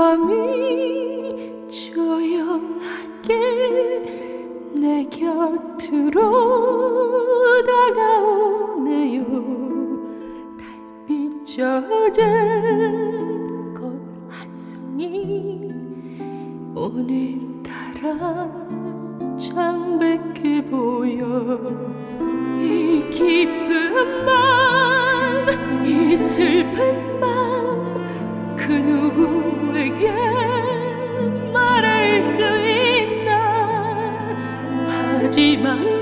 밤이 조용하게 내 곁으로 다가오네요. 달빛 젖은 꽃 한 송이 오늘따라 창백해 보여. 이 기쁜 맘, 이 슬픈 맘, 그 누구에게 말할 수 있나. 하지만